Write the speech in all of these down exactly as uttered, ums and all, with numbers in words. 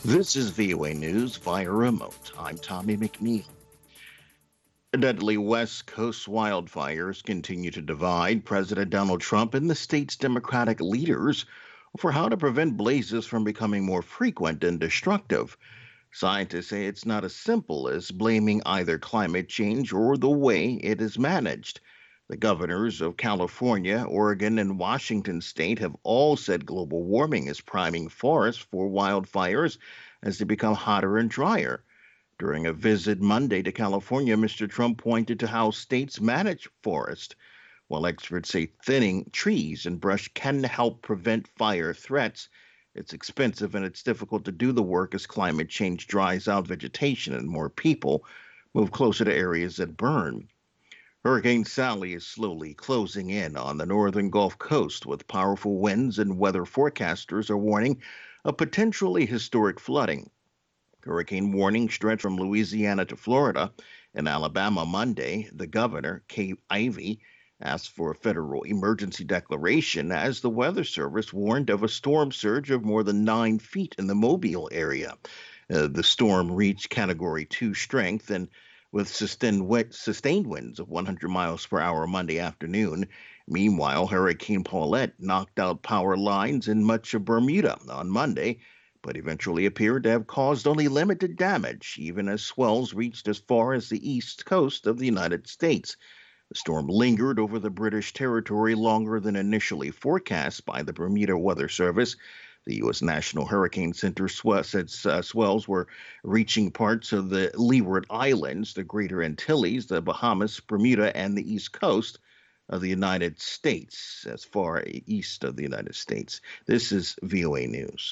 This is V O A News via remote. I'm Tommy McNeil. Deadly West Coast wildfires continue to divide President Donald Trump and the state's Democratic leaders for how to prevent blazes from becoming more frequent and destructive. Scientists say it's not as simple as blaming either climate change or the way it is managed. The governors of California, Oregon, and Washington state have all said global warming is priming forests for wildfires as they become hotter and drier. During a visit Monday to California, Mister Trump pointed to how states manage forests. While experts say thinning trees and brush can help prevent fire threats, it's expensive and it's difficult to do the work as climate change dries out vegetation and more people move closer to areas that burn. Hurricane Sally is slowly closing in on the northern Gulf Coast with powerful winds, and weather forecasters are warning of potentially historic flooding. Hurricane warnings stretch from Louisiana to Florida. In Alabama Monday, the governor, Kay Ivey, asked for a federal emergency declaration as the Weather Service warned of a storm surge of more than nine feet in the Mobile area. Uh, the storm reached Category two strength and with sustained, sustained winds of one hundred miles per hour Monday afternoon. Meanwhile, Hurricane Paulette knocked out power lines in much of Bermuda on Monday, but eventually appeared to have caused only limited damage, even as swells reached as far as the east coast of the United States. The storm lingered over the British territory longer than initially forecast by the Bermuda Weather Service. The U S. National Hurricane Center sw- said uh, swells were reaching parts of the Leeward Islands, the Greater Antilles, the Bahamas, Bermuda, and the East Coast of the United States, as far east of the United States. This is V O A News.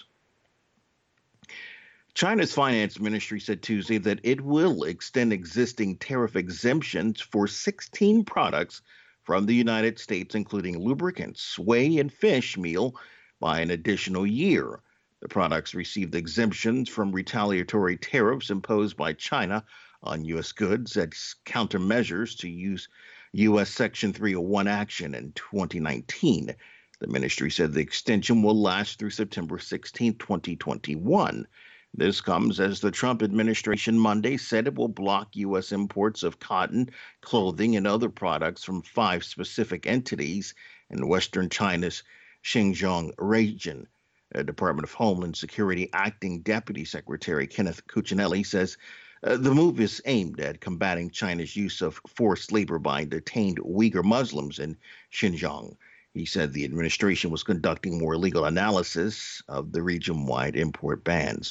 China's finance ministry said Tuesday that it will extend existing tariff exemptions for sixteen products from the United States, including lubricants, whey, and fish meal, by an additional year. The products received exemptions from retaliatory tariffs imposed by China on U S goods as countermeasures to use U S. Section three oh one action in twenty nineteen. The ministry said the extension will last through September sixteenth, twenty twenty-one. This comes as the Trump administration Monday said it will block U S imports of cotton, clothing, and other products from five specific entities in western China's Xinjiang region. The Department of Homeland Security Acting Deputy Secretary Kenneth Cuccinelli says uh, the move is aimed at combating China's use of forced labor by detained Uyghur Muslims in Xinjiang. He said the administration was conducting more legal analysis of the region-wide import bans.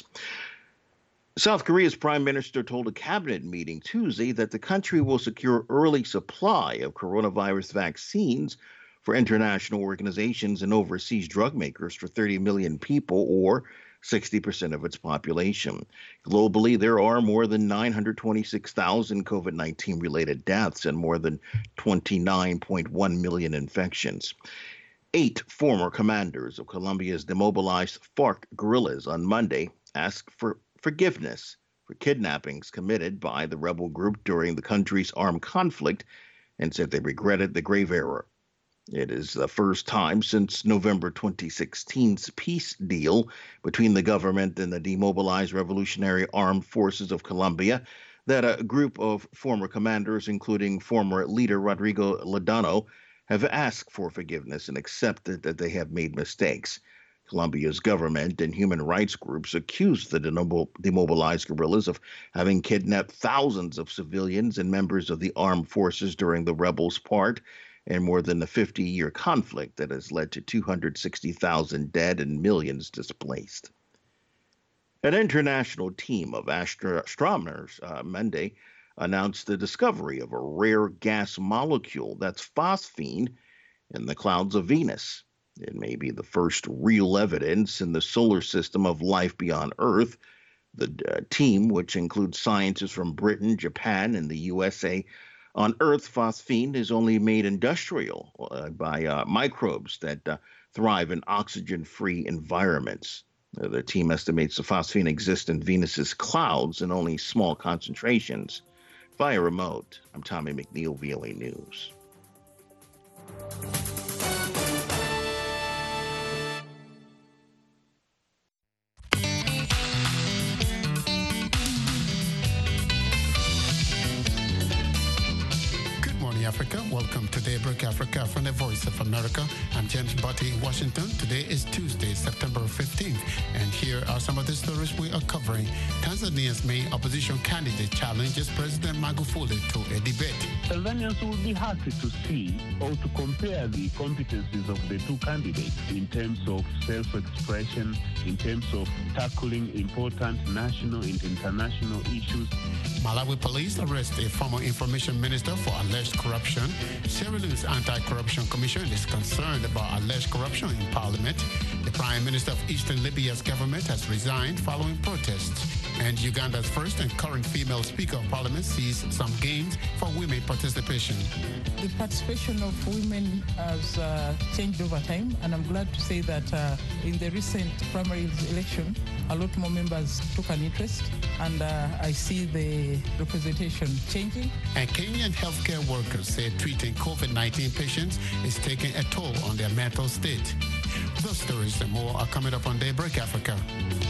South Korea's prime minister told a cabinet meeting Tuesday that the country will secure early supply of coronavirus vaccines for international organizations and overseas drug makers for thirty million people, or sixty percent of its population. Globally, there are more than nine hundred twenty-six thousand COVID nineteen related deaths and more than twenty-nine point one million infections. Eight former commanders of Colombia's demobilized FARC guerrillas on Monday asked for forgiveness for kidnappings committed by the rebel group during the country's armed conflict and said they regretted the grave error. It is the first time since November twenty sixteen's peace deal between the government and the demobilized Revolutionary Armed Forces of Colombia that a group of former commanders, including former leader Rodrigo Ledano, have asked for forgiveness and accepted that they have made mistakes. Colombia's government and human rights groups accused the demobilized guerrillas of having kidnapped thousands of civilians and members of the armed forces during the rebels' part in more than a fifty-year conflict that has led to two hundred sixty thousand dead and millions displaced. An international team of astro- astronomers uh, Monday announced the discovery of a rare gas molecule that's phosphine in the clouds of Venus. It may be the first real evidence in the solar system of life beyond Earth. The uh, team, which includes scientists from Britain, Japan, and the U S A, on Earth, phosphine is only made industrial uh, by uh, microbes that uh, thrive in oxygen-free environments. Uh, the team estimates the phosphine exists in Venus's clouds in only small concentrations. Via remote, I'm Tommy McNeil, V O A News. Africa. Welcome to Daybreak Africa from the Voice of America. I'm James Butty in Washington. Today is Tuesday, September fifteenth, and here are some of the stories we are covering. Tanzania's main opposition candidate challenges President Magufuli to a debate. Tanzanians will be happy to see or to compare the competencies of the two candidates in terms of self-expression, in terms of tackling important national and international issues. Malawi police arrest a former information minister for alleged corruption. Sierra Leone's Anti-Corruption Commission is concerned about alleged corruption in parliament. The Prime Minister of Eastern Libya's government has resigned following protests. And Uganda's first and current female Speaker of Parliament sees some gains for women participation. The participation of women has uh, changed over time, and I'm glad to say that uh, in the recent primary election, a lot more members took an interest, and uh, I see the representation changing. And Kenyan healthcare workers say treating COVID nineteen patients is taking a toll on their mental state. Those stories and more are coming up on Daybreak Africa.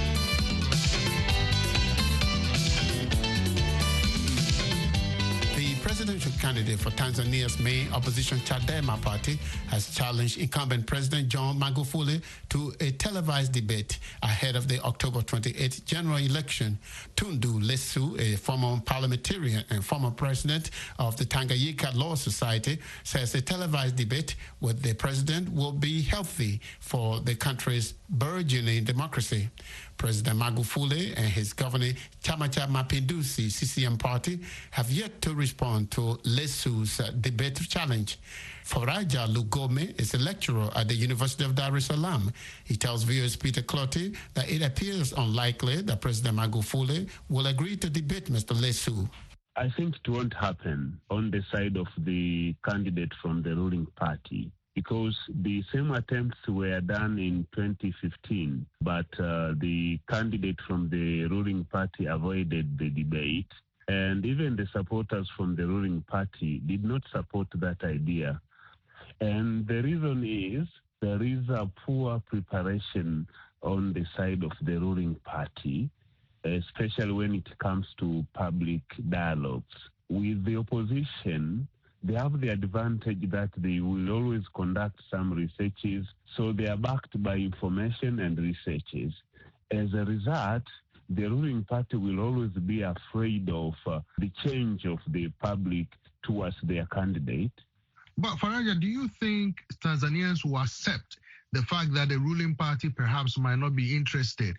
The presidential candidate for Tanzania's main opposition Chadema party has challenged incumbent President John Magufuli to a televised debate ahead of the October twenty-eighth general election. Tundu Lissu, a former parliamentarian and former president of the Tanganyika Law Society, says a televised debate with the president will be healthy for the country's burgeoning democracy. President Magufuli and his governing Chama cha Mapinduzi C C M party have yet to respond to Lissu's uh, debate challenge. Faraja Lugome is a lecturer at the University of Dar es Salaam. He tells V O A's Peter Clotty that it appears unlikely that President Magufuli will agree to debate Mister Lissu. I think it won't happen on the side of the candidate from the ruling party, because the same attempts were done in twenty fifteen, but uh, the candidate from the ruling party avoided the debate, and even the supporters from the ruling party did not support that idea. And the reason is there is a poor preparation on the side of the ruling party, especially when it comes to public dialogues. With the opposition, they have the advantage that they will always conduct some researches, so they are backed by information and researches. As a result, the ruling party will always be afraid of uh, the change of the public towards their candidate. But Faraja, do you think Tanzanians will accept the fact that the ruling party perhaps might not be interested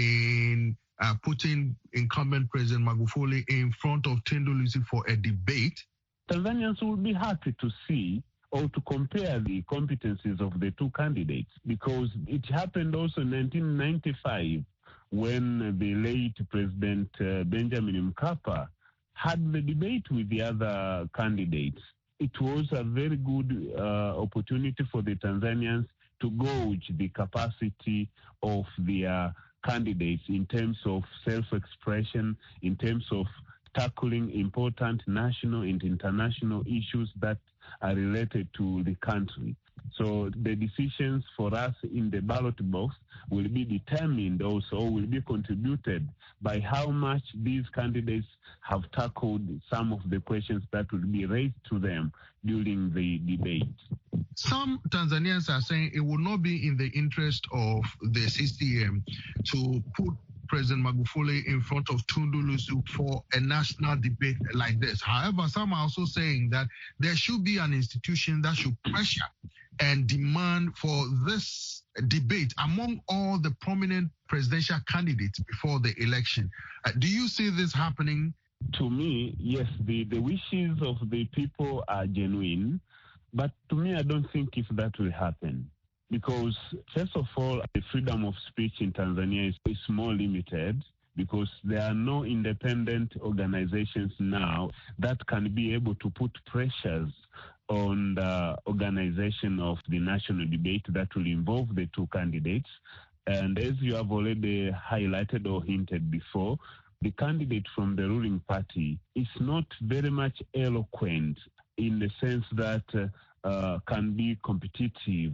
in uh, putting incumbent President Magufuli in front of Tundu Lissu for a debate? Tanzanians will be happy to see or to compare the competencies of the two candidates, because it happened also in nineteen ninety-five when the late President uh, Benjamin Mkapa had the debate with the other candidates. It was a very good uh, opportunity for the Tanzanians to gauge the capacity of their candidates in terms of self-expression, in terms of tackling important national and international issues that are related to the country. So the decisions for us in the ballot box will be determined also, will be contributed by how much these candidates have tackled some of the questions that will be raised to them during the debate. Some Tanzanians are saying it will not be in the interest of the C C M to put President Magufuli in front of Tundu Lissu for a national debate like this. However, some are also saying that there should be an institution that should pressure and demand for this debate among all the prominent presidential candidates before the election. Uh, do you see this happening? To me, yes, the, the wishes of the people are genuine, but to me, I don't think if that will happen. Because, first of all, the freedom of speech in Tanzania is, is more limited, because there are no independent organizations now that can be able to put pressures on the organization of the national debate that will involve the two candidates. And as you have already highlighted or hinted before, the candidate from the ruling party is not very much eloquent in the sense that uh, uh, can be competitive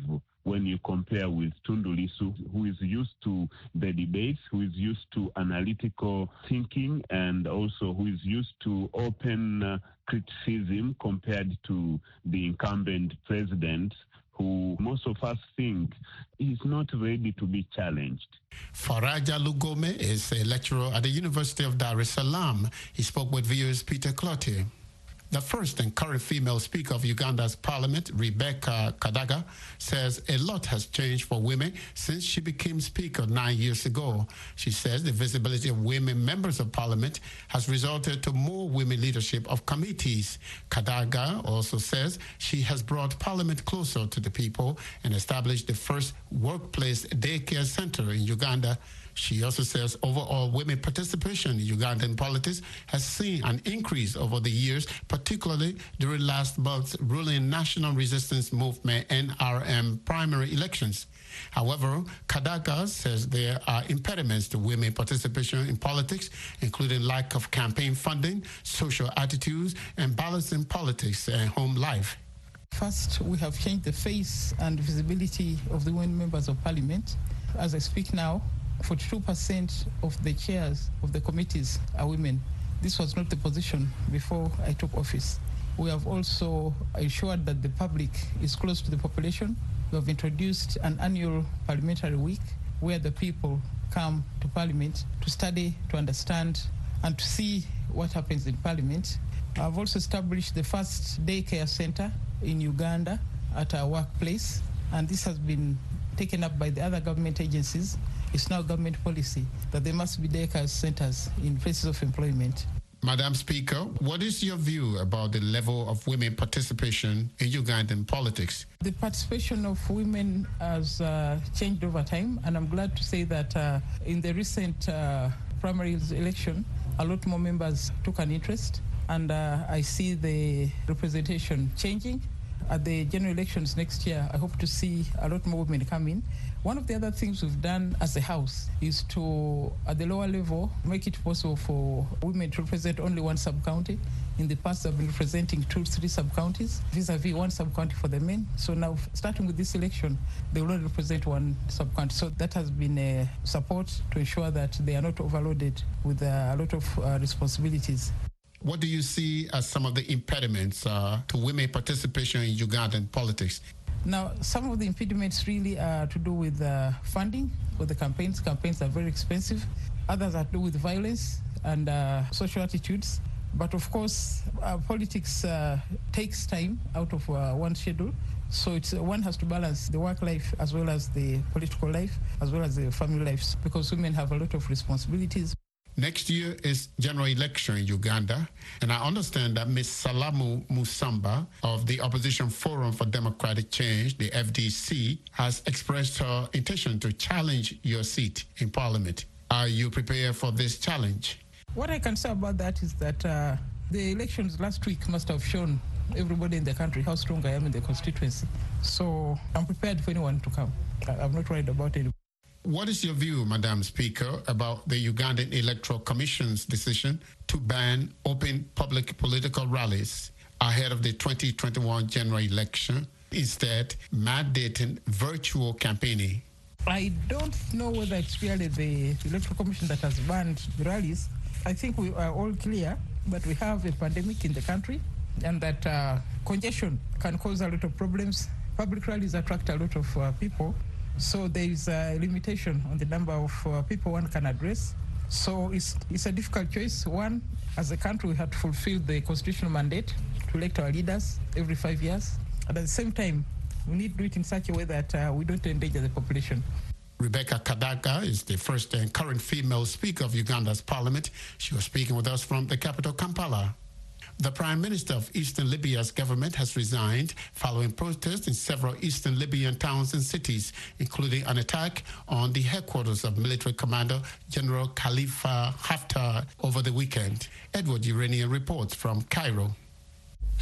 when you compare with Tundu Lissu, who is used to the debates, who is used to analytical thinking, and also who is used to open uh, criticism compared to the incumbent president, who most of us think is not ready to be challenged. Faraja Lugome is a lecturer at the University of Dar es Salaam. He spoke with viewers Peter Cloutier. The first and current female Speaker of Uganda's Parliament, Rebecca Kadaga, says a lot has changed for women since she became Speaker nine years ago. She says the visibility of women members of Parliament has resulted to more women leadership of committees. Kadaga also says she has brought Parliament closer to the people and established the first workplace daycare center in Uganda. She also says overall women participation in Ugandan politics has seen an increase over the years, particularly during last month's ruling National Resistance Movement N R M primary elections. However, Kadaga says there are impediments to women participation in politics, including lack of campaign funding, social attitudes, and balancing politics and home life. First, we have changed the face and visibility of the women members of Parliament. As I speak now, forty-two percent of the chairs of the committees are women. This was not the position before I took office. We have also ensured that the public is close to the population. We have introduced an annual parliamentary week where the people come to Parliament to study, to understand, and to see what happens in Parliament. I've also established the first daycare center in Uganda at our workplace, and this has been taken up by the other government agencies. It's now government policy that there must be daycare centers in places of employment. Madam Speaker, what is your view about the level of women participation in Ugandan politics? The participation of women has uh, changed over time, and I'm glad to say that uh, in the recent uh, primary election, a lot more members took an interest, and uh, I see the representation changing. At the general elections next year, I hope to see a lot more women come in. One of the other things we've done as a House is to, at the lower level, make it possible for women to represent only one sub-county. In the past, they've been representing two, three sub-counties, vis-a-vis one sub-county for the men. So now, starting with this election, they will only represent one sub-county. So that has been a support to ensure that they are not overloaded with a lot of uh, responsibilities. What do you see as some of the impediments uh, to women participation in Ugandan politics? Now, some of the impediments really are to do with uh, funding for the campaigns. Campaigns are very expensive. Others are to do with violence and uh, social attitudes. But of course, uh, politics uh, takes time out of uh, one schedule. So it's, uh, one has to balance the work life as well as the political life, as well as the family lives, because women have a lot of responsibilities. Next year is general election in Uganda, and I understand that Miz Salamu Musamba of the Opposition Forum for Democratic Change, the F D C, has expressed her intention to challenge your seat in Parliament. Are you prepared for this challenge? What I can say about that is that uh, the elections last week must have shown everybody in the country how strong I am in the constituency. So I'm prepared for anyone to come. I'm not worried about it. What is your view, Madam Speaker, about the Ugandan Electoral Commission's decision to ban open public political rallies ahead of the twenty twenty-one general election, instead mandating virtual campaigning? I don't know whether it's really the Electoral Commission that has banned the rallies. I think we are all clear that we have a pandemic in the country and that uh, congestion can cause a lot of problems. Public rallies attract a lot of uh, people. So there is a limitation on the number of uh, people one can address. So it's, it's a difficult choice. One, as a country, we have to fulfill the constitutional mandate to elect our leaders every five years. And at the same time, we need to do it in such a way that uh, we don't endanger the population. Rebecca Kadaga is the first and current female Speaker of Uganda's Parliament. She was speaking with us from the capital, Kampala. The Prime Minister of Eastern Libya's government has resigned following protests in several eastern Libyan towns and cities, including an attack on the headquarters of military commander General Khalifa Haftar over the weekend. Edward Uranian reports from Cairo.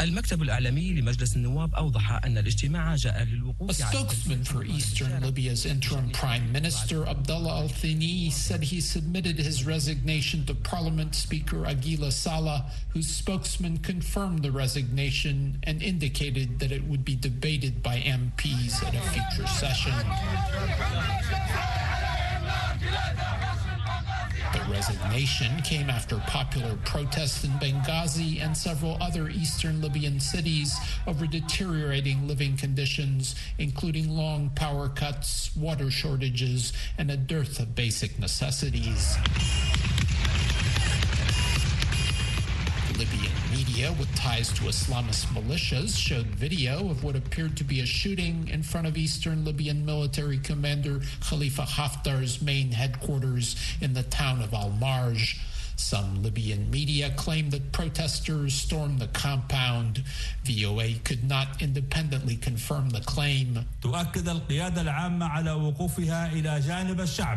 المكتب الإعلامي لمجلس النواب أوضح أن الاجتماع جاء للوقوف. A spokesman for Eastern Libya's interim Prime Minister Abdullah Al-Thani said he submitted his resignation to Parliament Speaker Aguila Saleh, whose spokesman confirmed the resignation and indicated that it would be debated by M Ps at a future session. The resignation came after popular protests in Benghazi and several other eastern Libyan cities over deteriorating living conditions, including long power cuts, water shortages, and a dearth of basic necessities. Libyan media with ties to Islamist militias showed video of what appeared to be a shooting in front of Eastern Libyan military commander Khalifa Haftar's main headquarters in the town of Al-Marj. Some Libyan media claimed that protesters stormed the compound. V O A could not independently confirm the claim. تؤكد القيادة العامة على وقوفها إلى جانب الشعب.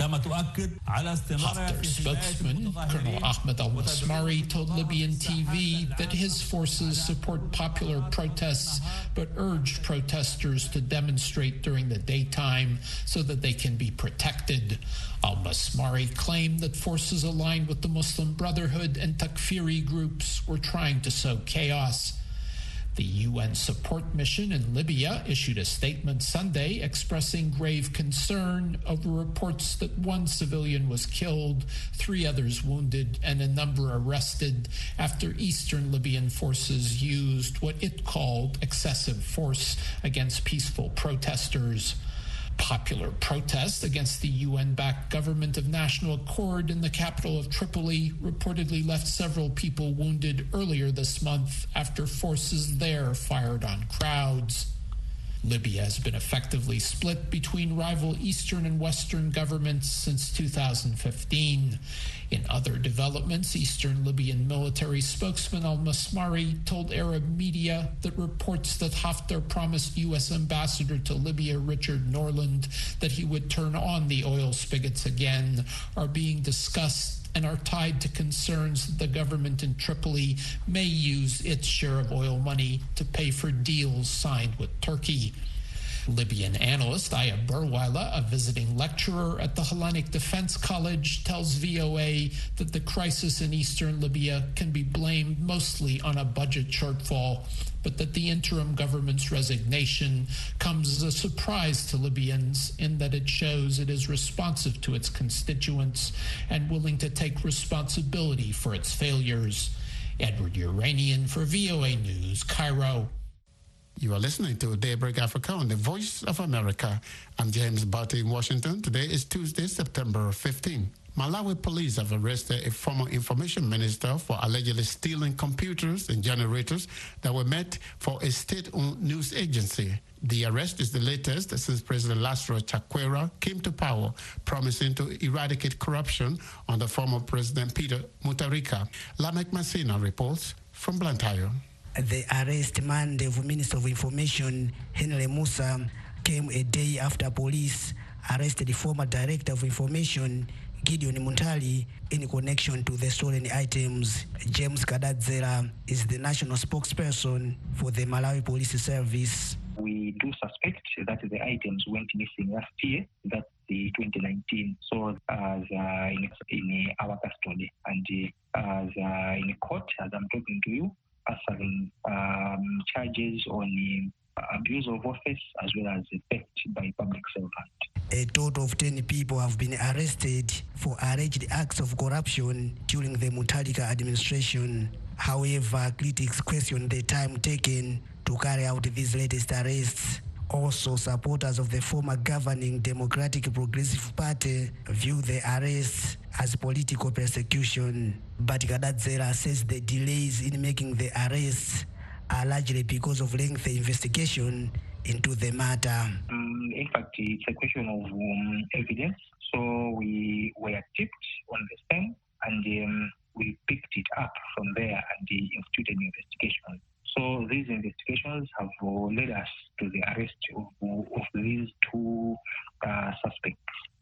Haftar's spokesman, Colonel Ahmed al-Masmari, told Libyan T V that his forces support popular protests but urged protesters to demonstrate during the daytime so that they can be protected. Al-Masmari claimed that forces aligned with the Muslim Brotherhood and Takfiri groups were trying to sow chaos. The U N support mission in Libya issued a statement Sunday expressing grave concern over reports that one civilian was killed, three others wounded, and a number arrested after Eastern Libyan forces used what it called excessive force against peaceful protesters. Popular protests against the U N-backed Government of National Accord in the capital of Tripoli reportedly left several people wounded earlier this month after forces there fired on crowds. Libya has been effectively split between rival Eastern and Western governments since two thousand fifteen. In other developments, Eastern Libyan military spokesman al-Masmari told Arab media that reports that Haftar promised U S Ambassador to Libya Richard Norland that he would turn on the oil spigots again are being discussed and are tied to concerns that the government in Tripoli may use its share of oil money to pay for deals signed with Turkey. Libyan analyst Aya Burwila, a visiting lecturer at the Hellenic Defense College, tells V O A that the crisis in eastern Libya can be blamed mostly on a budget shortfall, but that the interim government's resignation comes as a surprise to Libyans in that it shows it is responsive to its constituents and willing to take responsibility for its failures. Edward Uranian for V O A News, Cairo. You are listening to Daybreak Africa on the Voice of America. I'm James Barty in Washington. Today is Tuesday, September fifteenth. Malawi police have arrested a former information minister for allegedly stealing computers and generators that were meant for a state-owned news agency. The arrest is the latest since President Lazarus Chakwera came to power, promising to eradicate corruption under former President Peter Mutharika. Lamek Masina reports from Blantyre. The arrest Monday of Minister of Information Henry Musa came a day after police arrested the former Director of Information Gideon Muntali in connection to the stolen items. James Kadadzera is the national spokesperson for the Malawi Police Service. We do suspect that the items went missing last year, that's the twenty nineteen, so as uh, in, in our custody. And uh, as uh, in court, as I'm talking to you, answering um, charges on uh, abuse of office as well as theft by public servant. A total of ten people have been arrested for alleged acts of corruption during the Mutharika administration. However, critics question the time taken to carry out these latest arrests. Also, supporters of the former governing Democratic Progressive Party view the arrests as political persecution. But Kadadzera says the delays in making the arrests are largely because of lengthy investigation into the matter. Um, in fact, it's a question of um, evidence. So we were tipped on the same, and um, we picked it up from there and uh, instituted an investigation. So these investigations have uh, led us to the arrest of, of these two uh, suspects.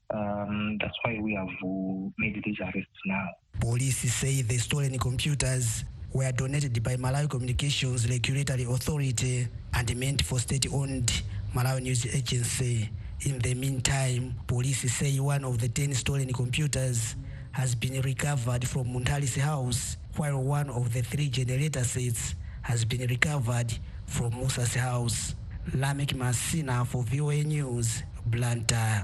Um, that's why we have uh, made these arrests now. Police say the stolen computers were donated by Malawi Communications Regulatory Authority and meant for state-owned Malawi News Agency. In the meantime, police say one of the ten stolen computers has been recovered from Muntali's house, while one of the three generator sets has been recovered from Musa's house. Lamek Masina for V O A News, Blantyre.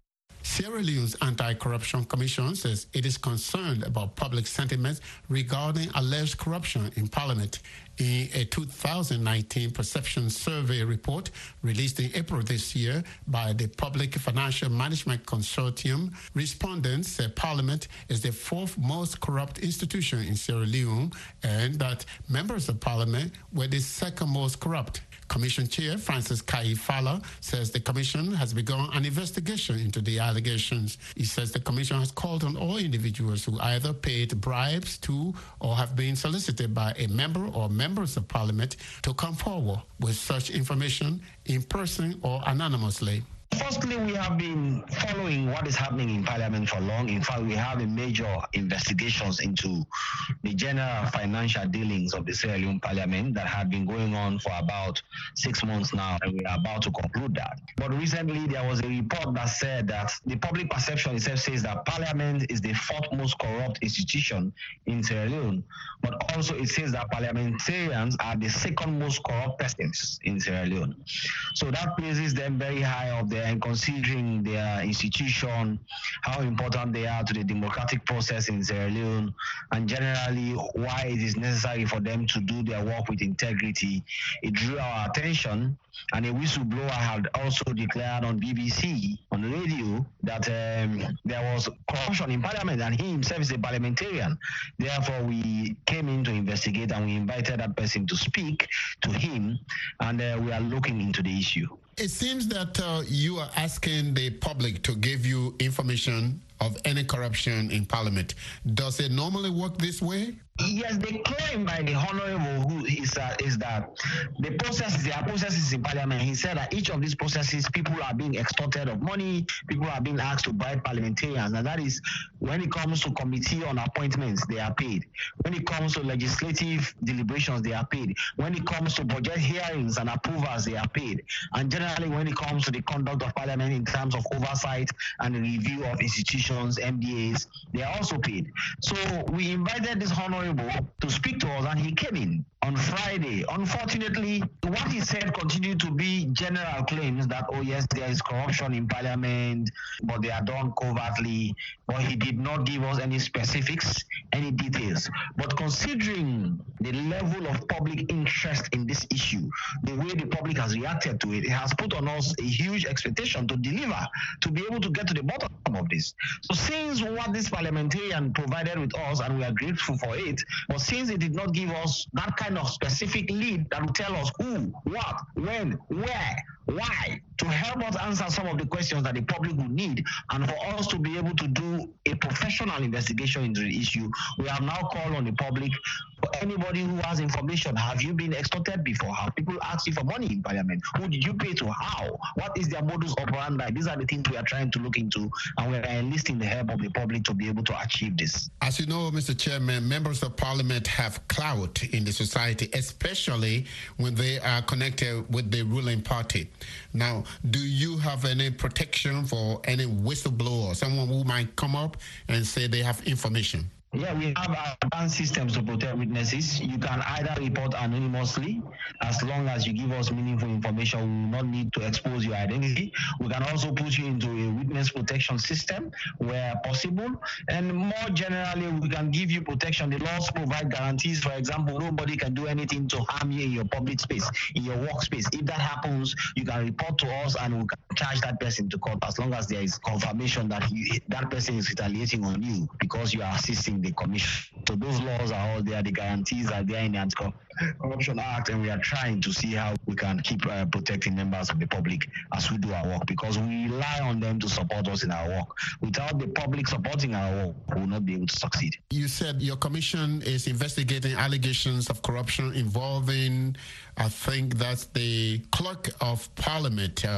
Sierra Leone's Anti-Corruption Commission says it is concerned about public sentiments regarding alleged corruption in Parliament. In a two thousand nineteen perception survey report released in April this year by the Public Financial Management Consortium, respondents say Parliament is the fourth most corrupt institution in Sierra Leone and that members of Parliament were the second most corrupt. Commission Chair Francis Kai Fala says the Commission has begun an investigation into the allegations. He says the Commission has called on all individuals who either paid bribes to or have been solicited by a member or members of Parliament to come forward with such information in person or anonymously. Firstly, we have been following what is happening in Parliament for long. In fact, we have a major investigations into the general financial dealings of the Sierra Leone Parliament that have been going on for about six months now, and we are about to conclude that. But recently, there was a report that said that the public perception itself says that Parliament is the fourth most corrupt institution in Sierra Leone, but also it says that parliamentarians are the second most corrupt persons in Sierra Leone. So that places them very high up there, and considering their institution, how important they are to the democratic process in Sierra Leone, and generally why it is necessary for them to do their work with integrity, it drew our attention. And a whistleblower had also declared on B B C, on the radio, that um, there was corruption in Parliament, and he himself is a parliamentarian. Therefore, we came in to investigate, and we invited that person to speak to him, and uh, we are looking into the issue. It seems that uh, you are asking the public to give you information of any corruption in Parliament. Does it normally work this way? Yes, the claim by the Honorable who is, uh, is that the processes, there are processes in Parliament. He said that each of these processes, people are being extorted of money, people are being asked to bribe parliamentarians, and that is when it comes to committee on appointments, they are paid. When it comes to legislative deliberations, they are paid. When it comes to budget hearings and approvals, they are paid. And generally, when it comes to the conduct of Parliament in terms of oversight and the review of institutions, M D As, they are also paid. So we invited this Honorable to speak to us, and he came in on Friday. Unfortunately, what he said continued to be general claims that, oh yes, there is corruption in Parliament, but they are done covertly, but he did not give us any specifics, any details. But considering the level of public interest in this issue, the way the public has reacted to it, it has put on us a huge expectation to deliver, to be able to get to the bottom of this. So since what this parliamentarian provided with us, and we are grateful for it, but since it did not give us that kind of specific lead that will tell us who, what, when, where, why, to help us answer some of the questions that the public will need, and for us to be able to do a professional investigation into the issue, we have now called on the public. For anybody who has information, have you been extorted before? Have people asked you for money in Parliament? Who did you pay to? How? What is their modus operandi? These are the things we are trying to look into, and we are enlisting the help of the public to be able to achieve this. As you know, Mister Chairman, members of Parliament have clout in the society, especially when they are connected with the ruling party. Now, do you have any protection for any whistleblower, someone who might come up and say they have information? Yeah, we have advanced systems to protect witnesses. You can either report anonymously, as long as you give us meaningful information. We will not need to expose your identity. We can also put you into a witness protection system where possible. And more generally, we can give you protection. The laws provide guarantees. For example, nobody can do anything to harm you in your public space, in your workspace. If that happens, you can report to us, and we can charge that person to court, as long as there is confirmation that you, that person is retaliating on you because you are assisting the commission. So those laws are all there, the guarantees are there in the Anti-Corruption Act, and we are trying to see how we can keep uh, protecting members of the public as we do our work, because we rely on them to support us in our work. Without the public supporting our work, we will not be able to succeed. You said your commission is investigating allegations of corruption involving, I think that's the clerk of Parliament. Uh,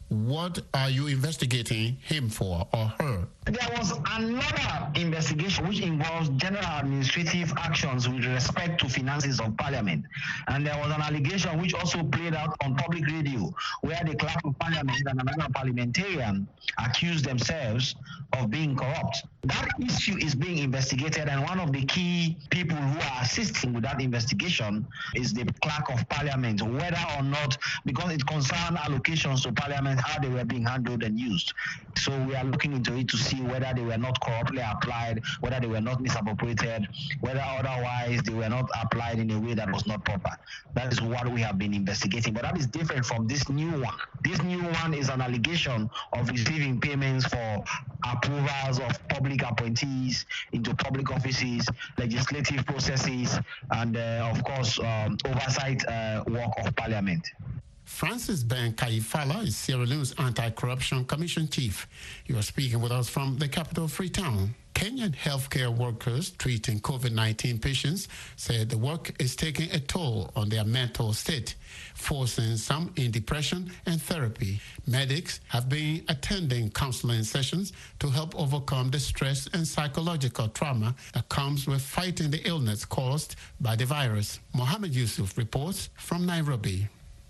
What are you investigating him for or her? There was another investigation which involves general administrative actions with respect to finances of Parliament. And there was an allegation which also played out on public radio where the clerk of Parliament and another parliamentarian accused themselves of being corrupt. That issue is being investigated, and one of the key people who are assisting with that investigation is the clerk of Parliament, whether or not, because it concerns allocations to Parliament, how they were being handled and used. So we are looking into it to see whether they were not corruptly applied, whether they were not misappropriated, whether otherwise they were not applied in a way that was not proper. That is what we have been investigating. But that is different from this new one. This new one is an allegation of receiving payments for approvals of public appointees into public offices, legislative processes, and uh, of course, um, oversight uh, work of Parliament. Francis Ben Kaifala is Sierra Leone's Anti-Corruption Commission Chief. You are speaking with us from the capital, Freetown. Kenyan healthcare workers treating COVID nineteen patients said the work is taking a toll on their mental state, forcing some in depression and therapy. Medics have been attending counseling sessions to help overcome the stress and psychological trauma that comes with fighting the illness caused by the virus. Mohammed Yusuf reports from Nairobi.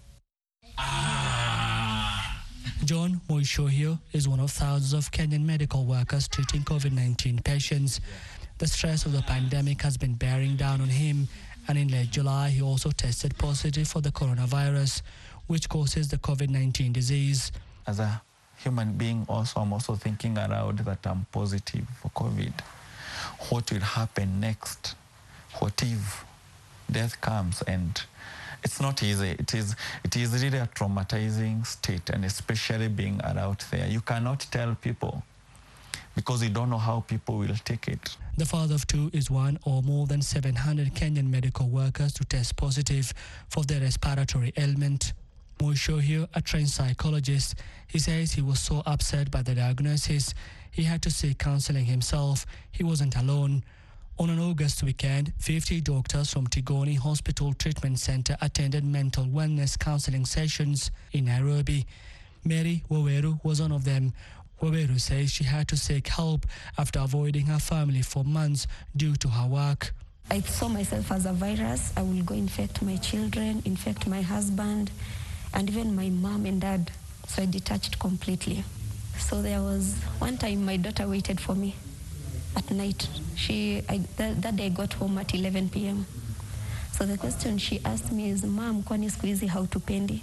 John Moishohio is one of thousands of Kenyan medical workers treating COVID nineteen patients. The stress of the pandemic has been bearing down on him, and in late July he also tested positive for the coronavirus, which causes the COVID nineteen disease. As a human being also, I'm also thinking aloud that I'm positive for COVID. What will happen next? What if death comes? And it's not easy. It is, it is really a traumatizing state, and especially being out there. You cannot tell people because you don't know how people will take it. The father of two is one or more than seven hundred Kenyan medical workers to test positive for their respiratory ailment. Moishohio, a trained psychologist, he says he was so upset by the diagnosis, he had to seek counseling himself. He wasn't alone. On an August weekend, fifty doctors from Tigoni Hospital Treatment Center attended mental wellness counseling sessions in Nairobi. Mary Waweru was one of them. Waweru says she had to seek help after avoiding her family for months due to her work. I saw myself as a virus. I will go infect my children, infect my husband, and even my mom and dad. So I detached completely. So there was one time my daughter waited for me at night. She, I, that, that day I got home at eleven p m So the question she asked me is, Mom, kwani siku hizi hautupendi?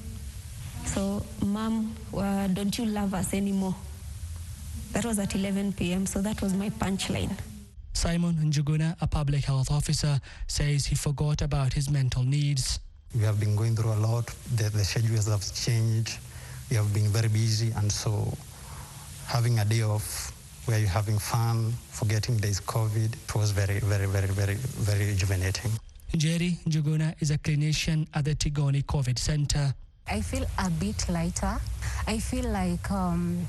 So, Mom, uh, don't you love us anymore? That was at eleven p m, so that was my punchline. Simon Njuguna, a public health officer, says he forgot about his mental needs. We have been going through a lot. The, the schedules have changed. We have been very busy, and so having a day off where you're having fun, forgetting there's COVID, it was very, very, very, very, very rejuvenating. Jerry Njuguna is a clinician at the Tigoni COVID Center. I feel a bit lighter. I feel like um,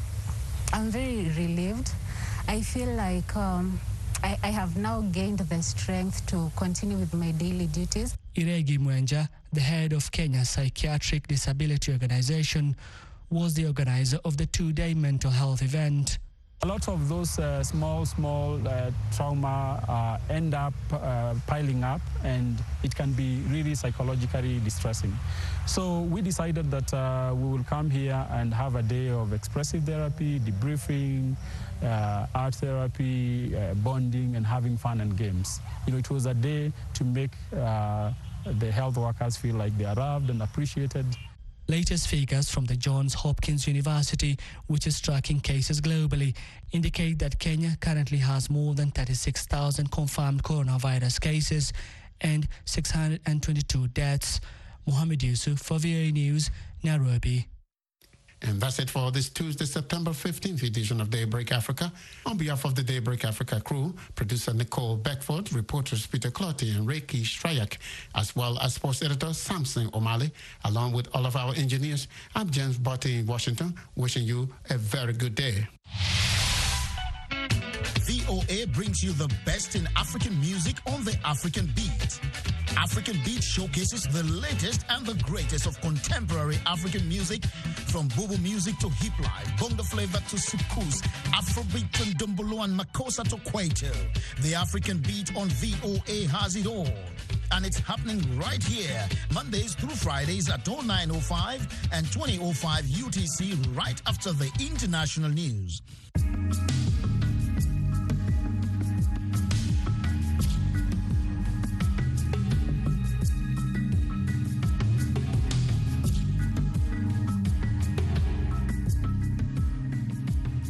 I'm very relieved. I feel like um, I, I have now gained the strength to continue with my daily duties. Iregi Mwenja, the head of Kenya's Psychiatric Disability Organization, was the organizer of the two-day mental health event. A lot of those uh, small, small uh, trauma uh, end up uh, piling up, and it can be really psychologically distressing. So we decided that uh, we will come here and have a day of expressive therapy, debriefing, uh, art therapy, uh, bonding, and having fun and games. You know, it was a day to make uh, the health workers feel like they are loved and appreciated. Latest figures from the Johns Hopkins University, which is tracking cases globally, indicate that Kenya currently has more than thirty-six thousand confirmed coronavirus cases and six hundred twenty-two deaths. Mohammed Yusuf for V O A News, Nairobi. And that's it for this Tuesday, September fifteenth edition of Daybreak Africa. On behalf of the Daybreak Africa crew, producer Nicole Beckford, reporters Peter Clotty and Reiki Strayak, as well as sports editor Samson O'Malley, along with all of our engineers, I'm James Botti in Washington, wishing you a very good day. V O A brings you the best in African music on the African Beat. African Beat showcases the latest and the greatest of contemporary African music, from Bubu music to hip life, bongo flavor to soukous, Afrobeat and Dumbolo and Makossa to Kwaito. The African Beat on V O A has it all. And it's happening right here, Mondays through Fridays at oh nine oh five and twenty oh five U T C, right after the international news.